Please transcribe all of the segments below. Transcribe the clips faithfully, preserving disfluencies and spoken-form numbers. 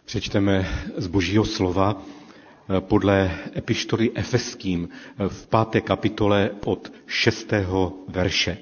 Přečteme z Božího slova podle epištoly Efeským v páté kapitole od šestého verše.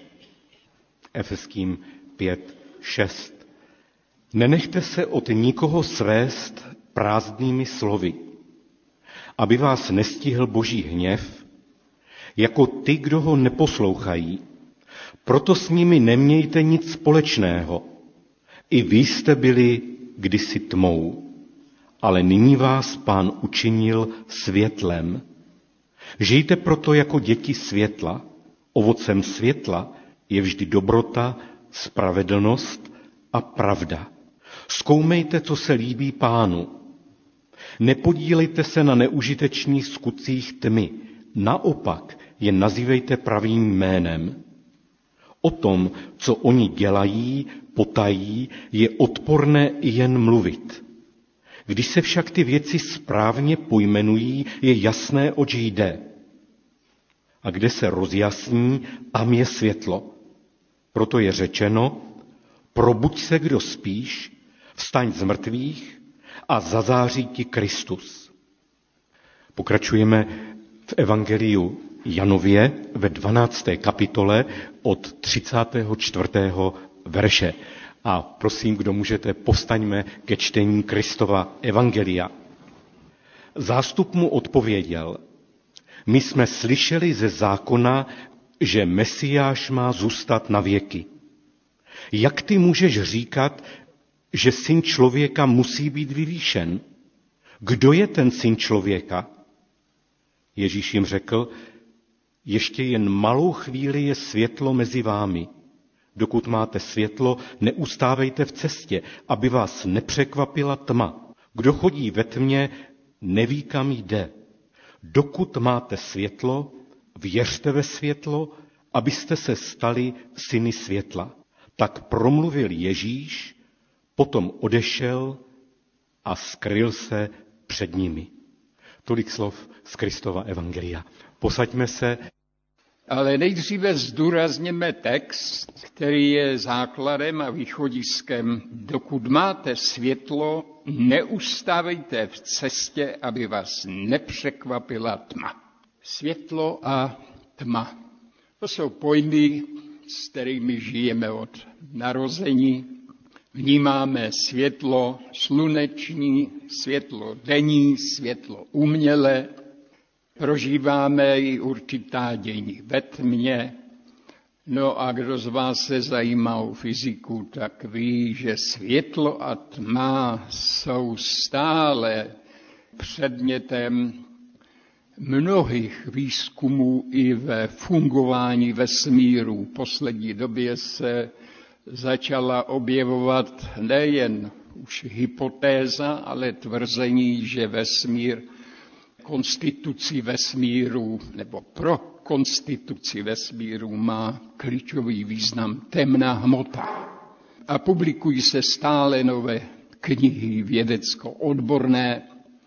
Efeským pět, šest. Nenechte se od nikoho svést prázdnými slovy, aby vás nestihl Boží hněv, jako ty, kdo ho neposlouchají. Proto s nimi nemějte nic společného. I vy jste byli kdysi tmou, ale nyní vás Pán učinil světlem. Žijte proto jako děti světla. Ovocem světla je vždy dobrota, spravedlnost a pravda. Zkoumejte, co se líbí Pánu. Nepodílejte se na neužitečných skutcích tmy, naopak je nazývejte pravým jménem. O tom, co oni dělají, potají, je odporné jen mluvit. Když se však ty věci správně pojmenují, je jasné, oč jde. A kde se rozjasní, tam je světlo. Proto je řečeno, probuď se, kdo spíš, vstaň z mrtvých a zazáří ti Kristus. Pokračujeme v evangeliu Janově ve dvanácté kapitole od třicátého čtvrtého verše. A prosím, kdo můžete, povstaňme ke čtení Kristova evangelia. Zástup mu odpověděl, my jsme slyšeli ze zákona, že Mesiáš má zůstat na věky. Jak ty můžeš říkat, že syn člověka musí být vyvýšen? Kdo je ten syn člověka? Ježíš jim řekl, ještě jen malou chvíli je světlo mezi vámi. Dokud máte světlo, neustávejte v cestě, aby vás nepřekvapila tma. Kdo chodí ve tmě, neví, kam jde. Dokud máte světlo, věřte ve světlo, abyste se stali syny světla. Tak promluvil Ježíš, potom odešel a skryl se před nimi. Tolik slov z Kristova evangelia. Posaďme se. Ale nejdříve zdůrazněme text, který je základem a východiskem. Dokud máte světlo, neustávejte v cestě, aby vás nepřekvapila tma. Světlo a tma. To jsou pojmy, s kterými žijeme od narození. Vnímáme světlo sluneční, světlo denní, světlo umělé. Prožíváme i určitá dění ve tmě. No a kdo z vás se zajímá o fyziku, tak ví, že světlo a tma jsou stále předmětem mnohých výzkumů i ve fungování vesmíru. V poslední době se začala objevovat nejen už hypotéza, ale tvrzení, že vesmír konstituci vesmíru, nebo pro konstituci vesmíru má klíčový význam temná hmota. A publikují se stále nové knihy vědecko-odborné,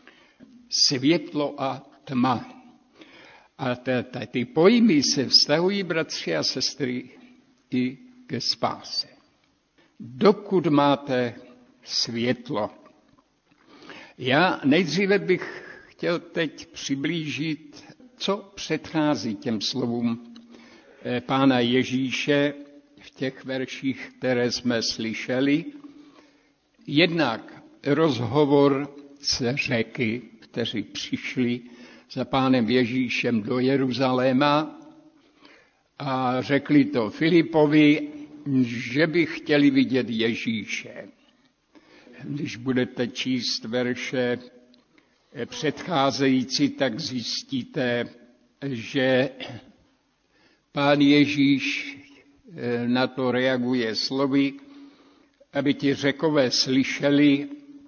světlo a tma. A ty pojmy se vztahují, bratři a sestry, i ke spáse. Dokud máte světlo. Já nejdříve bych chtěl teď přiblížit, co předchází těm slovům Pána Ježíše v těch verších, které jsme slyšeli. Jednak rozhovor s Řeky, kteří přišli za Pánem Ježíšem do Jeruzaléma a řekli to Filipovi, že by chtěli vidět Ježíše. Když budete číst verše předcházející, tak zjistíte, že Pán Ježíš na to reaguje slovy, aby ti Řekové slyšeli,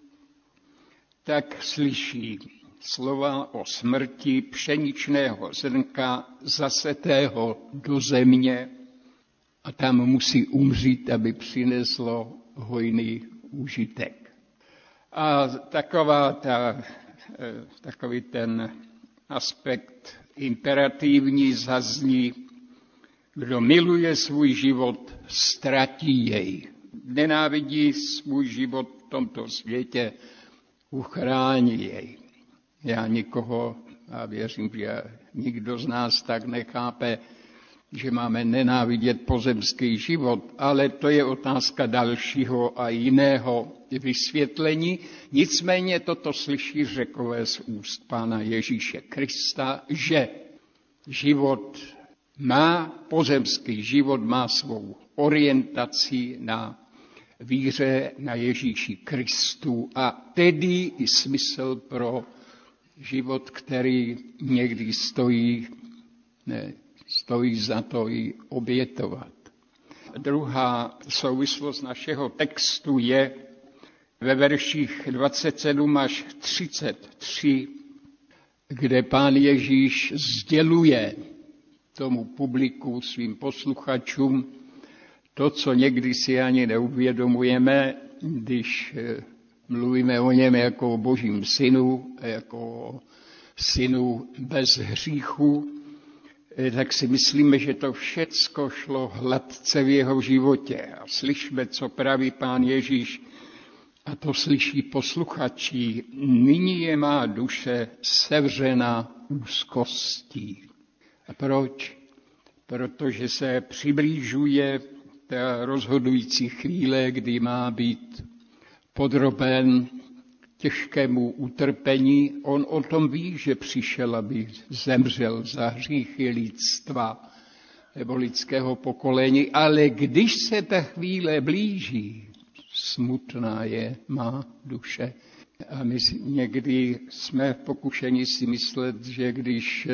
tak slyší slova o smrti pšeničného zrnka zasetého do země a tam musí umřít, aby přineslo hojný užitek. A taková ta, takový ten aspekt imperativní zazní, kdo miluje svůj život, ztratí jej. Nenávidí svůj život v tomto světě, uchrání jej. Já nikoho, a věřím, že nikdo z nás tak nechápe, že máme nenávidět pozemský život, ale to je otázka dalšího a jiného vysvětlení. Nicméně toto slyší Řekové z úst Pána Ježíše Krista, že život má, pozemský život má svou orientaci na víře na Ježíši Kristu a tedy i smysl pro život, který někdy stojí, ne, stojí za to i obětovat. Druhá souvislost našeho textu je ve verších dvacet sedm až třicet tři, kde Pán Ježíš sděluje tomu publiku, svým posluchačům, to, co někdy si ani neuvědomujeme, když mluvíme o něm jako o Božím synu, jako o synu bez hříchu, tak si myslíme, že to všecko šlo hladce v jeho životě. A slyšme, co praví Pán Ježíš, a to slyší posluchači. Nyní je má duše sevřena úzkostí. A proč? Protože se přiblížuje ta rozhodující chvíle, kdy má být podroben těžkému utrpení. On o tom ví, že přišel, aby zemřel za hříchy lidstva nebo lidského pokolení, ale když se ta chvíle blíží, smutná je má duše. A my někdy jsme pokušeni si myslet, že když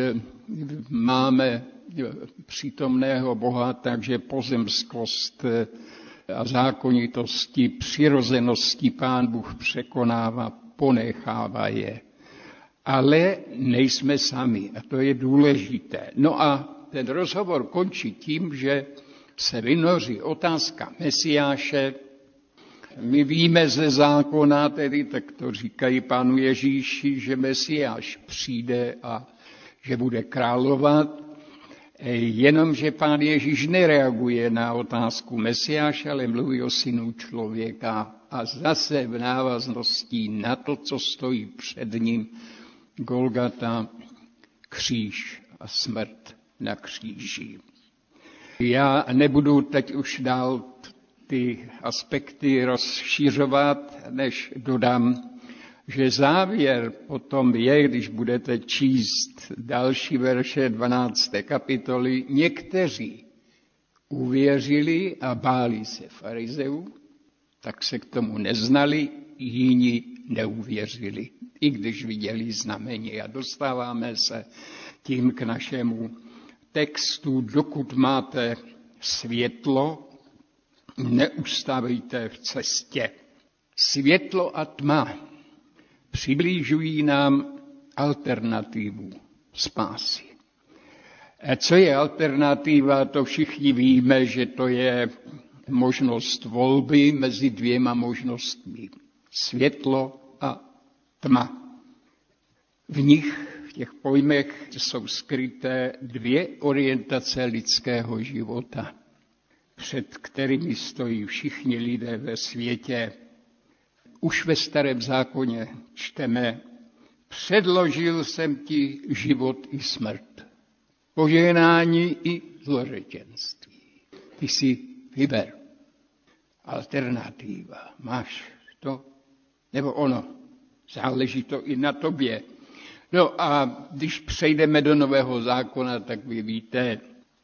máme přítomného Boha, takže pozemskost a zákonitosti, přirozenosti Pán Bůh překonává, ponechává je. Ale nejsme sami a to je důležité. No a ten rozhovor končí tím, že se vynoří otázka Mesiáše. My víme ze zákona, tedy tak to říkají Pánu Ježíši, že Mesiáš přijde a že bude královat, jenomže Pán Ježíš nereaguje na otázku Mesiáše, ale mluví o synu člověka a zase v návaznosti na to, co stojí před ním, Golgata, kříž a smrt na kříži. Já nebudu teď už dál ty aspekty rozšířovat, než dodám, že závěr potom je, když budete číst další verše dvanácté kapitoly, někteří uvěřili a báli se farizeů, tak se k tomu neznali, jiní neuvěřili, i když viděli znamení. A dostáváme se tím k našemu textu, dokud máte světlo, neustávejte v cestě. Světlo a tma přiblížují nám alternativu spásy. A co je alternativa, to všichni víme, že to je možnost volby mezi dvěma možnostmi. Světlo a tma. V nich, v těch pojmech, jsou skryté dvě orientace lidského života, před kterými stojí všichni lidé ve světě. Už ve Starém zákoně čteme, předložil jsem ti život i smrt, požehnání i zlořečenství. Ty si vyber. Alternativa. Máš to nebo ono. Záleží to i na tobě. No a když přejdeme do Nového zákona, tak vy víte,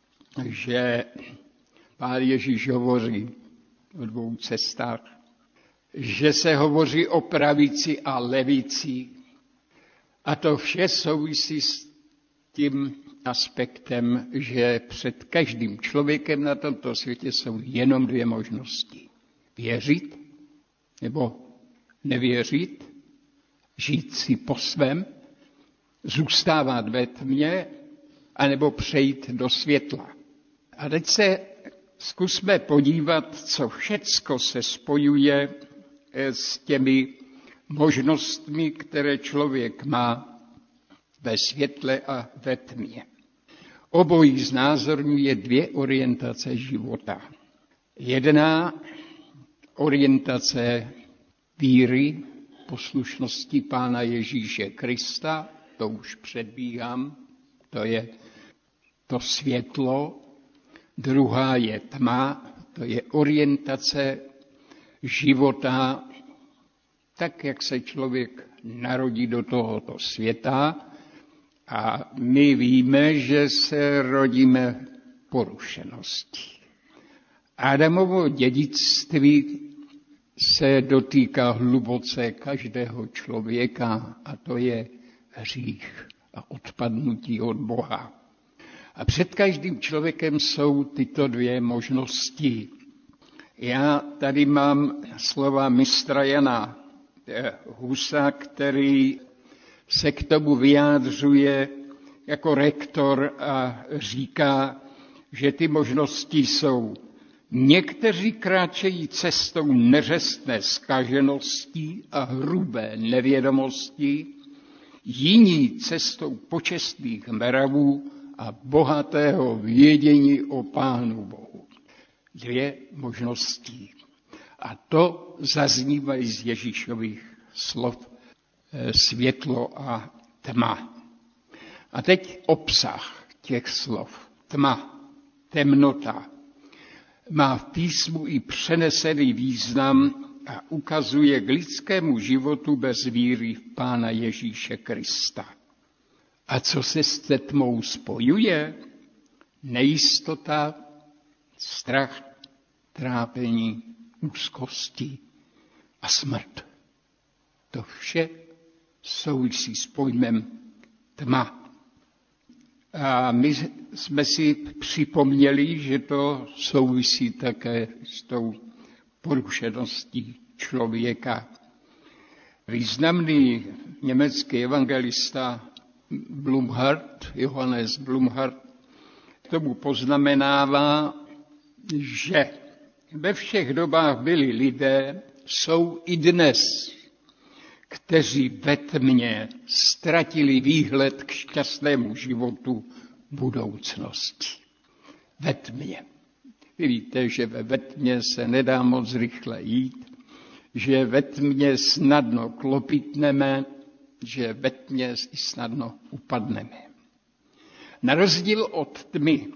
že Pán Ježíš hovoří o dvou cestách, že se hovoří o pravici a levici. A to vše souvisí s tím aspektem, že před každým člověkem na tomto světě jsou jenom dvě možnosti. Věřit nebo nevěřit, žít si po svém, zůstávat ve tmě, anebo přejít do světla. A teď se zkusme podívat, co všecko se spojuje s těmi možnostmi, které člověk má ve světle a ve tmě. Obojí znázorňuje dvě orientace života. Jedna orientace víry, poslušnosti Pána Ježíše Krista, to už předbíhám, to je to světlo. Druhá je tma, to je orientace života, tak, jak se člověk narodí do tohoto světa. A my víme, že se rodíme porušeností. Adamovo dědictví se dotýká hluboce každého člověka a to je hřích a odpadnutí od Boha. A před každým člověkem jsou tyto dvě možnosti. Já tady mám slova mistra Jana Husa, který se k tomu vyjádřuje jako rektor a říká, že ty možnosti jsou: někteří kráčejí cestou neřestné zkaženosti a hrubé nevědomosti, jiní cestou počestných mravů a bohatého vědění o Pánu Bohu. Dvě možnosti. A to zaznívají z Ježíšových slov světlo a tma. A teď obsah těch slov. Tma, temnota, má v písmu i přenesený význam a ukazuje k lidskému životu bez víry v Pána Ježíše Krista. A co se s tmou spojuje? Nejistota, strach, trápení, úzkosti a smrt. To vše souvisí s pojmem tma. A my jsme si připomněli, že to souvisí také s tou porušeností člověka. Významný německý evangelista Blumhardt, Johannes Blumhardt, tomu poznamenává, že ve všech dobách byli lidé, jsou i dnes, kteří ve tmě ztratili výhled k šťastnému životu budoucnosti. Ve tmě. Vy víte, že ve tmě se nedá moc rychle jít, že ve tmě snadno klopitneme, že ve tmě snadno upadneme. Na rozdíl od tmy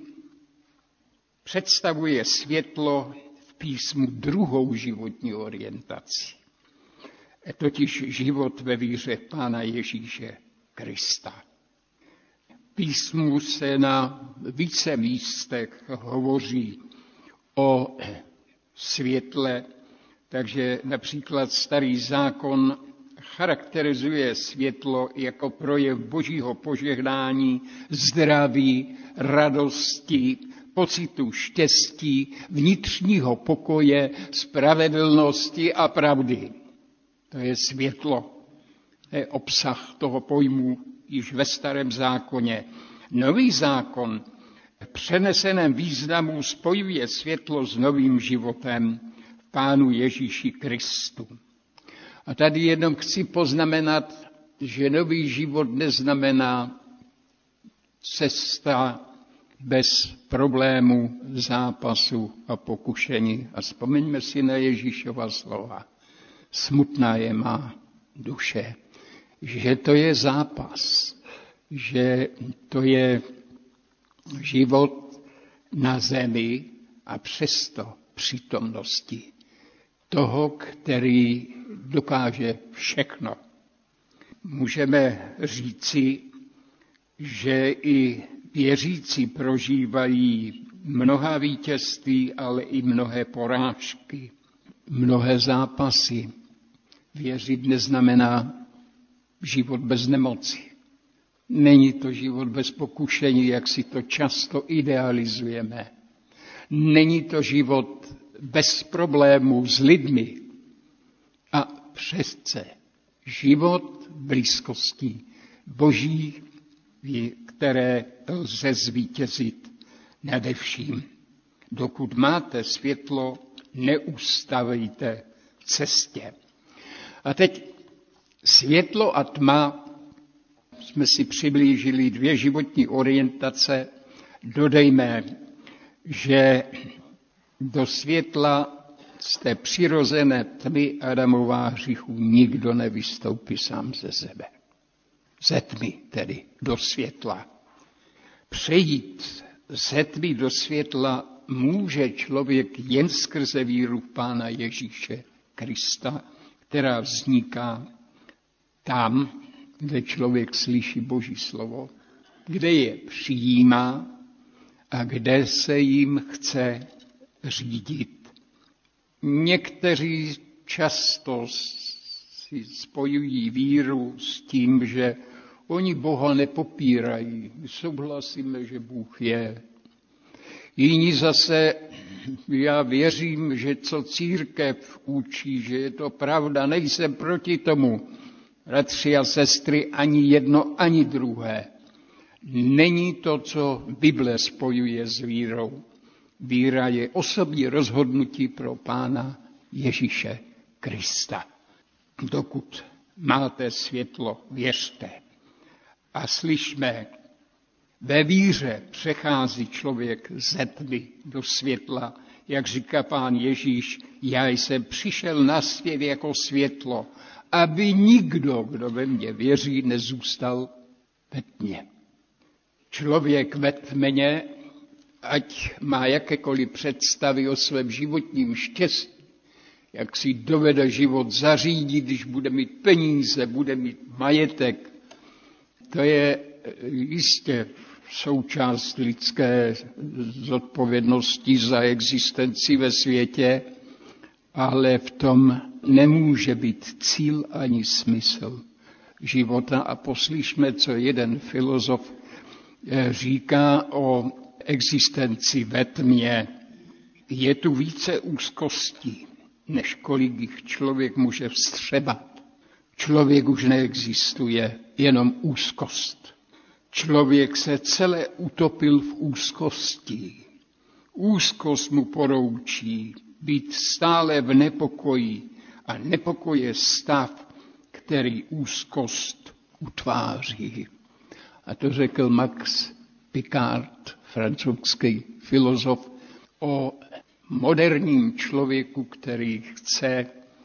představuje světlo v písmu druhou životní orientaci. Totiž život ve víře Pána Ježíše Krista. V písmu se na více místech hovoří o světle, takže například Starý zákon charakterizuje světlo jako projev Božího požehnání, zdraví, radosti, pocitu štěstí, vnitřního pokoje, spravedlnosti a pravdy. To je světlo, to je obsah toho pojmu již ve Starém zákoně. Nový zákon v přeneseném významu spojuje světlo s novým životem v Pánu Ježíši Kristu. A tady jenom chci poznamenat, že nový život neznamená cesta bez problémů, zápasu a pokušení. A vzpomeňme si na Ježíšova slova. Smutná je má duše, že to je zápas, že to je život na zemi a přesto přítomnosti toho, který dokáže všechno. Můžeme říci, že i věřící prožívají mnoha vítězství, ale i mnohé porážky, mnohé zápasy. Věřit neznamená život bez nemoci. Není to život bez pokušení, jak si to často idealizujeme. Není to život bez problémů s lidmi. A přesce život v blízkosti Boží, které lze zvítězit nade vším. Dokud máte světlo, neustavejte v cestě. A teď světlo a tma, jsme si přiblížili dvě životní orientace. Dodejme, že do světla z té přirozené tmy Adamova hříchu nikdo nevystoupí sám ze sebe. Ze tmy tedy do světla. Přejít ze tmy do světla může člověk jen skrze víru v Pána Ježíše Krista, která vzniká tam, kde člověk slyší Boží slovo, kde je přijímá a kde se jim chce řídit. Někteří často si spojují víru s tím, že oni Boha nepopírají. Souhlasíme, že Bůh je. Jiní zase, já věřím, že co církev učí, že je to pravda, nejsem proti tomu. Bratři a sestry, ani jedno, ani druhé. Není to, co Bible spojuje s vírou. Víra je osobní rozhodnutí pro Pána Ježíše Krista. Dokud máte světlo, věřte. A slyšme, ve víře přechází člověk ze tmy do světla. Jak říká Pán Ježíš, já jsem přišel na svět jako světlo, aby nikdo, kdo ve mně věří, nezůstal ve tmě. Člověk ve tmě, ať má jakékoliv představy o svém životním štěstí, jak si dovede život zařídit, když bude mít peníze, bude mít majetek, to je jistě součást lidské zodpovědnosti za existenci ve světě, ale v tom nemůže být cíl ani smysl života. A poslyšme, co jeden filozof říká o existenci ve tmě. Je tu více úzkostí, než kolik jich člověk může vstřebat. Člověk už neexistuje, jenom úzkost. Člověk se celé utopil v úzkosti. Úzkost mu poroučí být stále v nepokoji a nepokoj je stav, který úzkost utváří. A to řekl Max Picard, francouzský filozof, o moderním člověku, který chce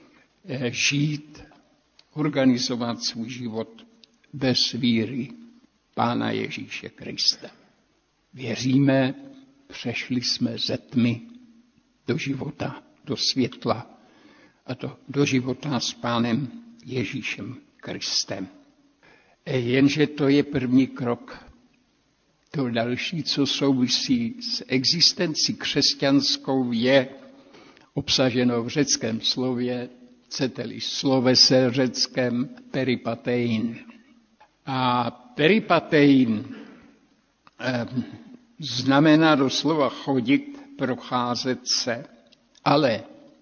žít, organizovat svůj život bez víry Pána Ježíše Krista. Věříme, přešli jsme ze tmy do života, do světla, a to do života s Pánem Ježíšem Kristem. Jenže to je první krok. To další, co souvisí s existencí křesťanskou, je obsaženo v řeckém slově, chcete-li slovese řeckém peripatein. A peripatein eh, znamená doslova chodit, procházet se, ale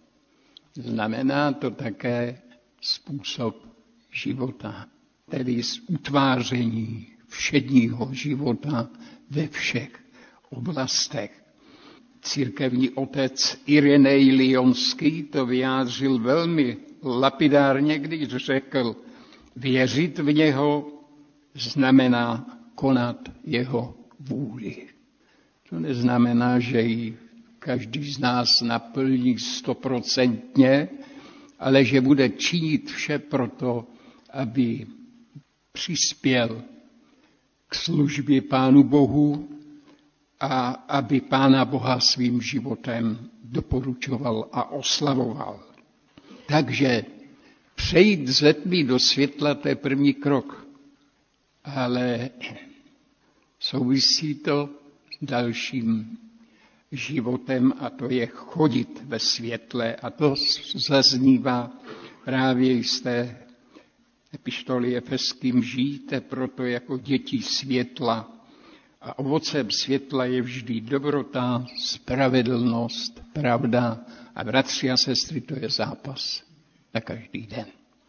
znamená to také způsob života, tedy z utváření všedního života ve všech oblastech. Církevní otec Irenej Lyonský to vyjádřil velmi lapidárně, když řekl, věřit v něho znamená konat jeho vůli. To neznamená, že ji každý z nás naplní stoprocentně, ale že bude činit vše proto, aby přispěl k službě Pánu Bohu a aby Pána Boha svým životem doporučoval a oslavoval. Takže přejít ze tmy do světla, to je první krok. Ale souvisí to s dalším životem a to je chodit ve světle. A to zaznívá právě z té epištoly Efeským, žijte proto jako děti světla. A ovocem světla je vždy dobrota, spravedlnost, pravda. A bratři a sestry, to je zápas na každý den.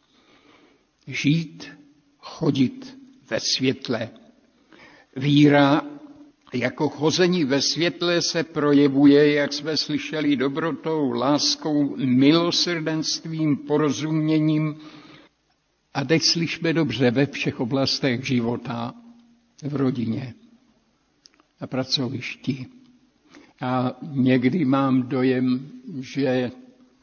Žít, chodit ve světle. Víra jako chození ve světle se projevuje, jak jsme slyšeli, dobrotou, láskou, milosrdenstvím, porozuměním. A teď slyšme dobře, ve všech oblastech života, v rodině, na pracovišti. A někdy mám dojem, že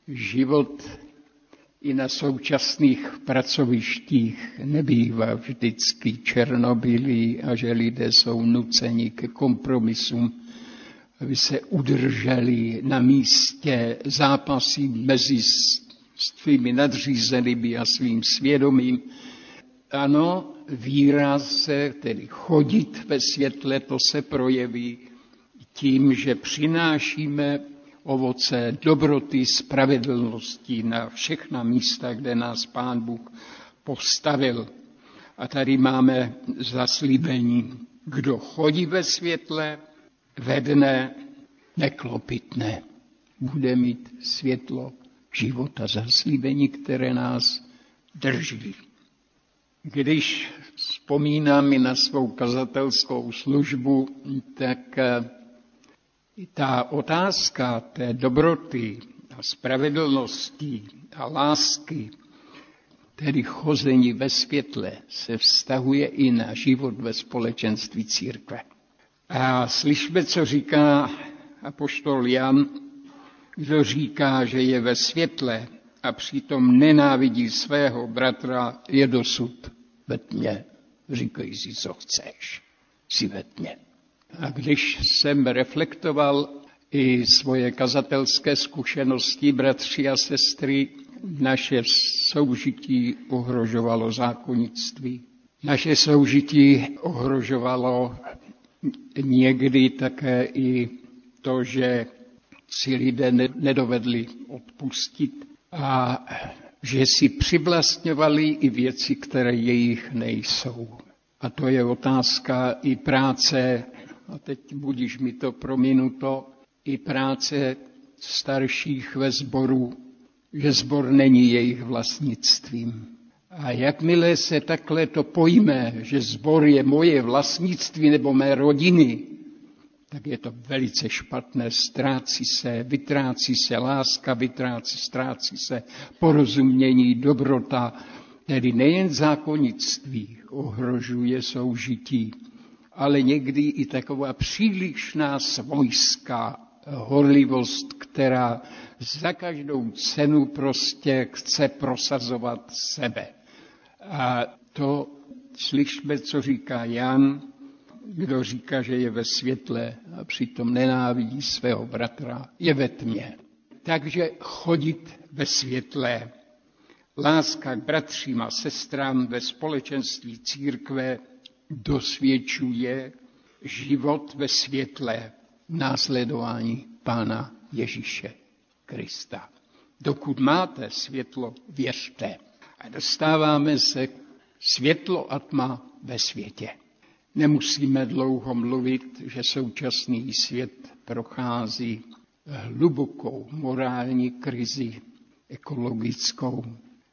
život i na současných pracovištích nebývá vždycky černobílý a že lidé jsou nuceni ke kompromisům, aby se udrželi na místě, zápasí mezi svými nadřízenými a svým svědomím. Ano, víra se, tedy chodit ve světle, to se projeví tím, že přinášíme ovoce dobroty, spravedlnosti na všechna místa, kde nás Pán Bůh postavil. A tady máme zaslíbení, kdo chodí ve světle, ve dne neklopitne, bude mít světlo života, zaslíbení, které nás drží. Když vzpomínám i na svou kazatelskou službu, tak ta otázka té dobroty a spravedlnosti a lásky, tedy chození ve světle, se vztahuje i na život ve společenství církve. A slyšme, co říká apoštol Jan, kdo říká, že je ve světle a přitom nenávidí svého bratra, je dosud ve tmě. Říkají si, co chceš, si ve tmě. A když jsem reflektoval i svoje kazatelské zkušenosti, bratři a sestry, naše soužití ohrožovalo zákonnictví. Naše soužití ohrožovalo někdy také i to, že si lidé nedovedli odpustit a že si přivlastňovali i věci, které jejich nejsou. A to je otázka i práce, a teď budíš mi to prominuto, i práce starších ve sboru, že sbor není jejich vlastnictvím. A jakmile se takhle to pojme, že sbor je moje vlastnictví nebo mé rodiny, tak je to velice špatné, ztrácí se, vytrácí se láska, vytrácí, ztrácí se porozumění, dobrota, tedy nejen zákonnictví ohrožuje soužití, ale někdy i taková přílišná svojská horlivost, která za každou cenu prostě chce prosazovat sebe. A to slyšme, co říká Jan, kdo říká, že je ve světle a přitom nenávidí svého bratra, je ve tmě. Takže chodit ve světle, láska k bratřím a sestrám ve společenství církve dosvědčuje život ve světle následování Pána Ježíše Krista. Dokud máte světlo, věřte. A dostáváme se k světlo a tma ve světě. Nemusíme dlouho mluvit, že současný svět prochází hlubokou morální krizi, ekologickou,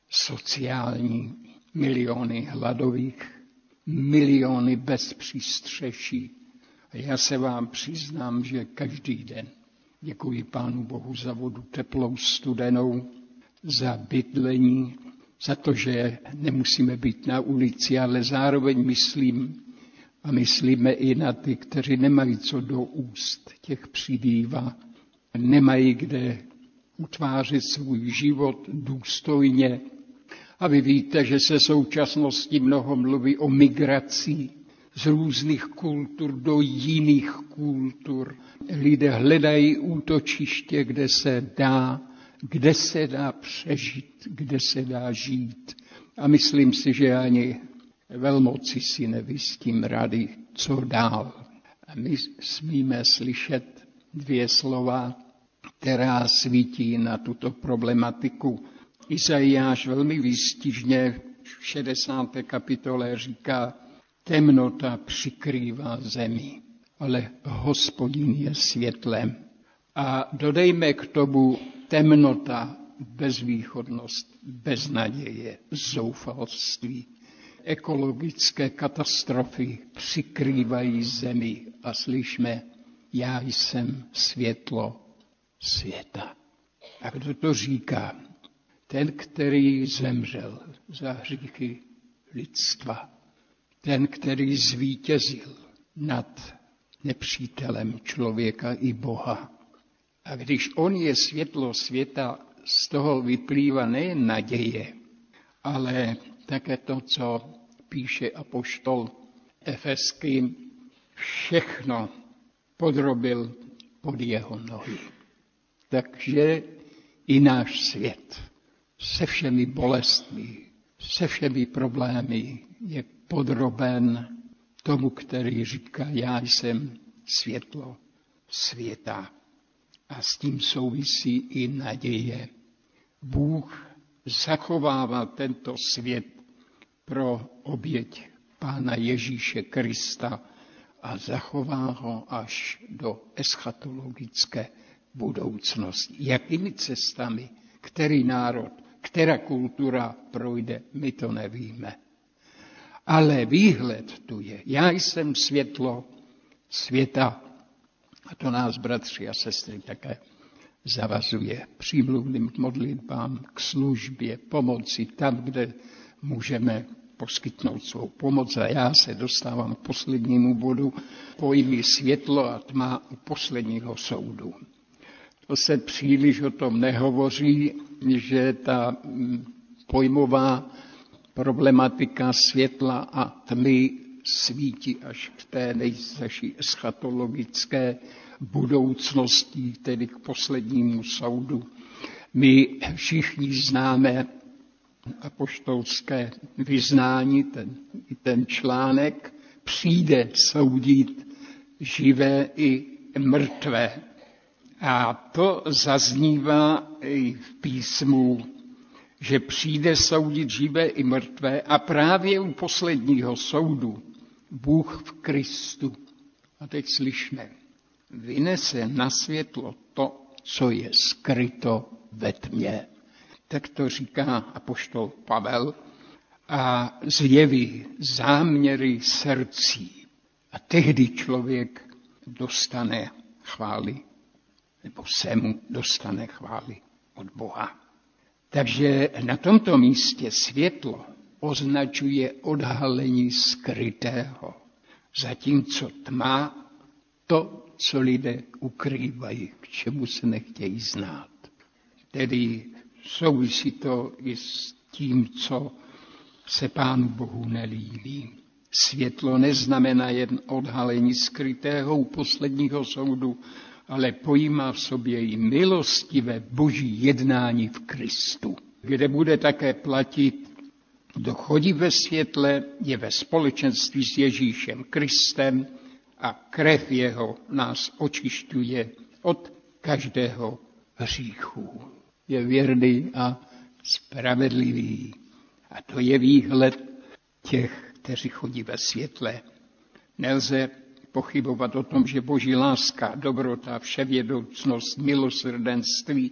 sociální, miliony hladových, miliony bez přístřeší. A já se vám přiznám, že každý den děkuji Pánu Bohu za vodu teplou, studenou, za bydlení, za to, že nemusíme být na ulici, ale zároveň myslím a myslíme i na ty, kteří nemají co do úst, těch přibývá, nemají kde utvářet svůj život důstojně. A vy víte, že se současnosti mnoho mluví o migraci z různých kultur do jiných kultur. Lidé hledají útočiště, kde se dá, kde se dá přežít, kde se dá žít. A myslím si, že ani velmoci si neví s tím rady, co dál. A my smíme slyšet dvě slova, která svítí na tuto problematiku. Izajáš velmi výstižně v šedesáté kapitole říká, temnota přikrývá zemi, ale Hospodin je světlem. A dodejme k tomu temnota, bezvýchodnost, beznaděje, zoufalství. Ekologické katastrofy přikrývají zemi a slyšme, já jsem světlo světa. A kdo to říká? Ten, který zemřel za hříchy lidstva. Ten, který zvítězil nad nepřítelem člověka i Boha. A když on je světlo světa, z toho vyplývá nejen naděje, ale také to, co píše apoštol Efeským, všechno podrobil pod jeho nohy. Takže i náš svět se všemi bolestmi, se všemi problémy je podroben tomu, který říká, já jsem světlo světa. A s tím souvisí i naděje. Bůh zachovává tento svět pro oběť Pána Ježíše Krista a zachová ho až do eschatologické budoucnosti. Jakými cestami, který národ, která kultura projde, my to nevíme. Ale výhled tu je. Já jsem světlo světa. A to nás, bratři a sestry, také zavazuje přímluvným modlitbám, k službě, pomoci tam, kde můžeme poskytnout svou pomoc. A já se dostávám k poslednímu bodu, pojmy světlo a tma u posledního soudu. To se příliš o tom nehovoří, že ta pojmová problematika světla a tmy svítí až k té nejzaší eschatologické budoucnosti, tedy k poslednímu soudu. My všichni známe apoštolské vyznání, ten, ten článek, přijde soudit živé i mrtvé. A to zaznívá i v písmu, že přijde soudit živé i mrtvé a právě u posledního soudu Bůh v Kristu, a teď slyšme, vynese na světlo to, co je skryto ve tmě. Tak to říká apoštol Pavel a zjeví záměry srdcí. A tehdy člověk dostane chvály, nebo se mu dostane chvály od Boha. Takže na tomto místě světlo označuje odhalení skrytého, zatímco tma to, co lidé ukrývají, k čemu se nechtějí znát. Tedy souvisí to i s tím, co se Pánu Bohu nelíbí. Světlo neznamená jen odhalení skrytého u posledního soudu, ale pojímá v sobě i milostivé boží jednání v Kristu, kde bude také platit, kdo chodí ve světle, je ve společenství s Ježíšem Kristem a krev jeho nás očišťuje od každého hříchu. Je věrný a spravedlivý. A to je výhled těch, kteří chodí ve světle. Nelze pochybovat o tom, že boží láska, dobrota, vševědoucnost, milosrdenství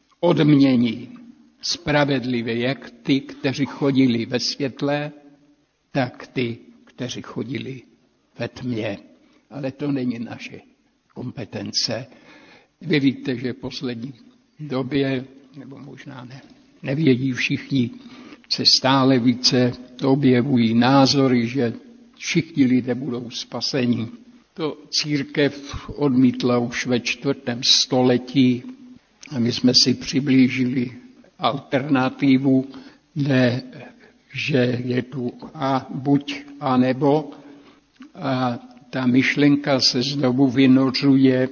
odmění spravedlivě jak ty, kteří chodili ve světle, tak ty, kteří chodili ve tmě. Ale to není naše kompetence. Vy víte, že v poslední době, nebo možná ne, nevědí všichni, se stále více objevují názory, že všichni lidé budou spaseni. To církev odmítla už ve čtvrtém století a my jsme si přiblížili alternativu, ne, že je tu a buď a nebo. A ta myšlenka se znovu vynořuje,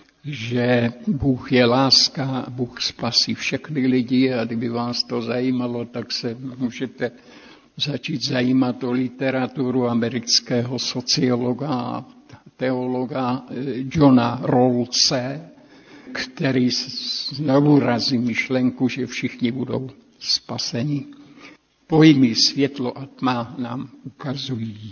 že Bůh je láska, Bůh spasí všechny lidi a kdyby vás to zajímalo, tak se můžete začít zajímat o literaturu amerického sociologa a teologa Johna Rawlse, který znovu razí myšlenku, že všichni budou spaseni. Pojmy světlo a tma nám ukazují,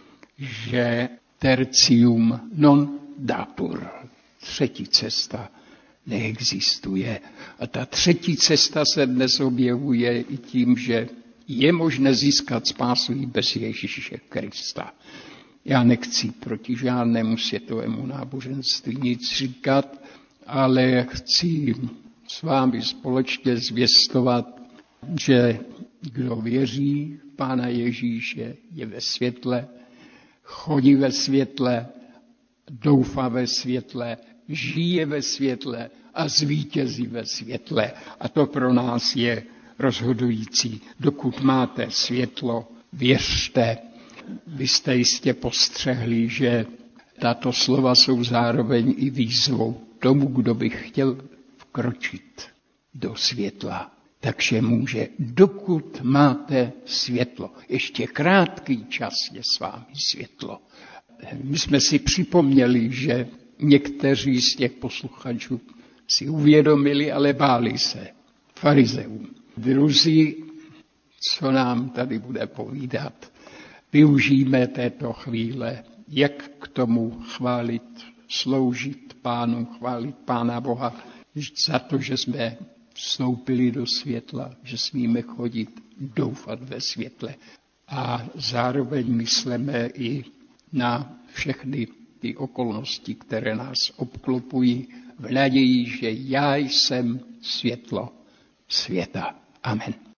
že tertium non datur, třetí cesta, neexistuje. A ta třetí cesta se dnes objevuje i tím, že je možné získat spásu i bez Ježíše Krista. Já nechci proti žádnému světovému náboženství nic říkat, ale chci s vámi společně zvěstovat, že kdo věří v Pána Ježíše, je ve světle, chodí ve světle, doufá ve světle, žije ve světle a zvítězí ve světle. A to pro nás je rozhodující. Dokud máte světlo, věřte. Vy jste jistě postřehli, že tato slova jsou zároveň i výzvou tomu, kdo by chtěl vkročit do světla. Takže může, dokud máte světlo. Ještě krátký čas je s vámi světlo. My jsme si připomněli, že někteří z těch posluchačů si uvědomili, ale báli se. Farizeům. Druzí, co nám tady bude povídat, využijeme této chvíle, jak k tomu chválit, sloužit Pánu, chválit Pána Boha za to, že jsme vstoupili do světla, že smíme chodit, doufat ve světle. A zároveň myslíme i na všechny ty okolnosti, které nás obklopují, v naději, že já jsem světlo světa. Amen.